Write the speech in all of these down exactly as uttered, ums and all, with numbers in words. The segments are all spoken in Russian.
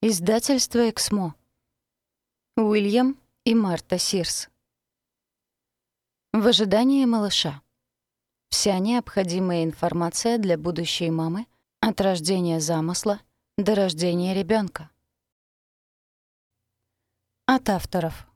Издательство «Эксмо». Уильям и Марта Сирс. В ожидании малыша. Вся необходимая информация для будущей мамы от рождения замысла до рождения ребенка. От авторов.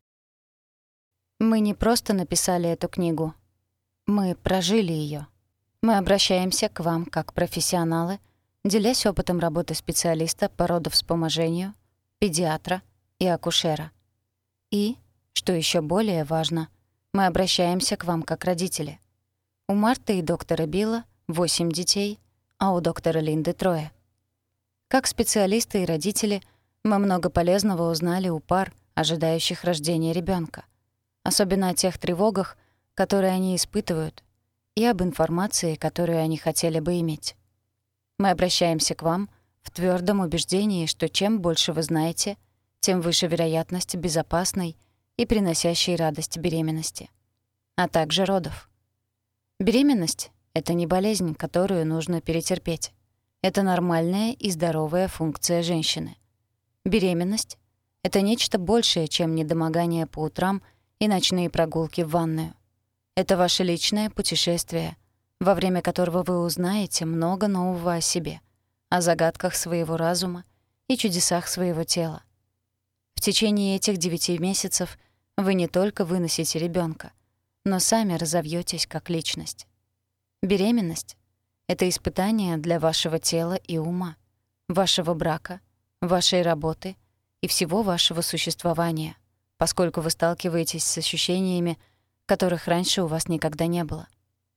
Мы не просто написали эту книгу. Мы прожили ее. Мы обращаемся к вам как профессионалы, делясь опытом работы специалиста по родовспоможению, педиатра и акушера. И, что еще более важно, мы обращаемся к вам как родители. У Марты и доктора Билла восемь детей, а у доктора Линды трое. Как специалисты и родители, мы много полезного узнали у пар, ожидающих рождения ребенка, особенно о тех тревогах, которые они испытывают, и об информации, которую они хотели бы иметь. Мы обращаемся к вам в твёрдом убеждении, что чем больше вы знаете, тем выше вероятность безопасной и приносящей радость беременности, а также родов. Беременность — это не болезнь, которую нужно перетерпеть. Это нормальная и здоровая функция женщины. Беременность — это нечто большее, чем недомогание по утрам и ночные прогулки в ванную. Это ваше личное путешествие, во время которого вы узнаете много нового о себе, о загадках своего разума и чудесах своего тела. В течение этих девяти месяцев вы не только выносите ребенка, но сами разовьетесь как личность. Беременность — это испытание для вашего тела и ума, вашего брака, вашей работы и всего вашего существования, поскольку вы сталкиваетесь с ощущениями, которых раньше у вас никогда не было.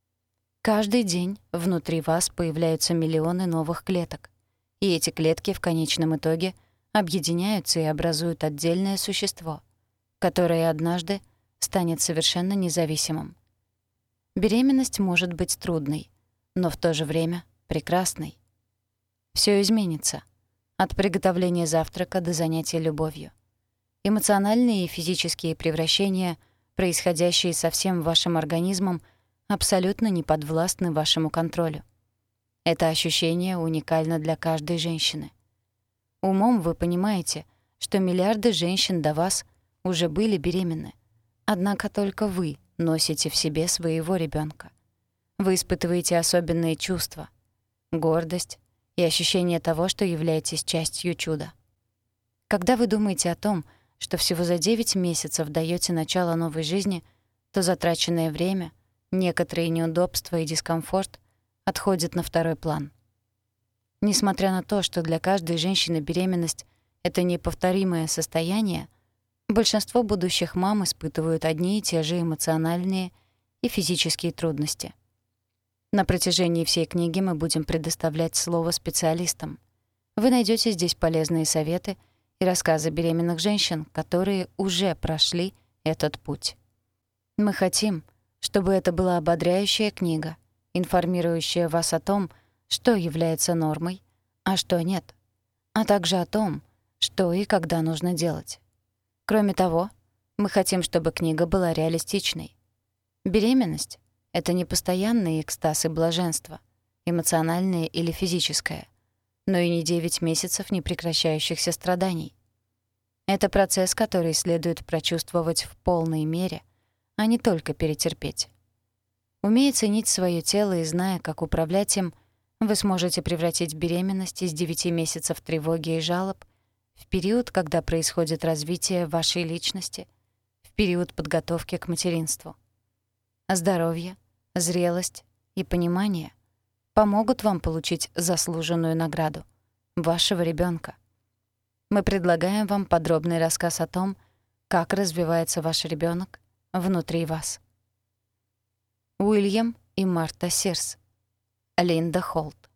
Каждый день внутри вас появляются миллионы новых клеток, и эти клетки в конечном итоге объединяются и образуют отдельное существо, которое однажды станет совершенно независимым. Беременность может быть трудной, но в то же время прекрасной. Всё изменится, от приготовления завтрака до занятия любовью. Эмоциональные и физические превращения, происходящие со всем вашим организмом, абсолютно не подвластны вашему контролю. Это ощущение уникально для каждой женщины. Умом вы понимаете, что миллиарды женщин до вас уже были беременны, однако только вы носите в себе своего ребенка. Вы испытываете особенные чувства, гордость и ощущение того, что являетесь частью чуда. Когда вы думаете о том, что всего за девять месяцев даёте начало новой жизни, то затраченное время, некоторые неудобства и дискомфорт отходят на второй план. Несмотря на то, что для каждой женщины беременность — это неповторимое состояние, большинство будущих мам испытывают одни и те же эмоциональные и физические трудности. На протяжении всей книги мы будем предоставлять слово специалистам. Вы найдёте здесь полезные советы и рассказы беременных женщин, которые уже прошли этот путь. Мы хотим, чтобы это была ободряющая книга, информирующая вас о том, что является нормой, а что нет, а также о том, что и когда нужно делать. Кроме того, мы хотим, чтобы книга была реалистичной. Беременность — это не постоянный экстаз и блаженство, эмоциональное или физическое, но и не девять месяцев непрекращающихся страданий. Это процесс, который следует прочувствовать в полной мере, а не только перетерпеть. Умея ценить своё тело и зная, как управлять им, вы сможете превратить беременность из девяти месяцев тревоги и жалоб в период, когда происходит развитие вашей личности, в период подготовки к материнству. Здоровье, зрелость и понимание помогут вам получить заслуженную награду — вашего ребёнка. Мы предлагаем вам подробный рассказ о том, как развивается ваш ребёнок внутри вас. Уильям и Марта Сирс. Линда Холт.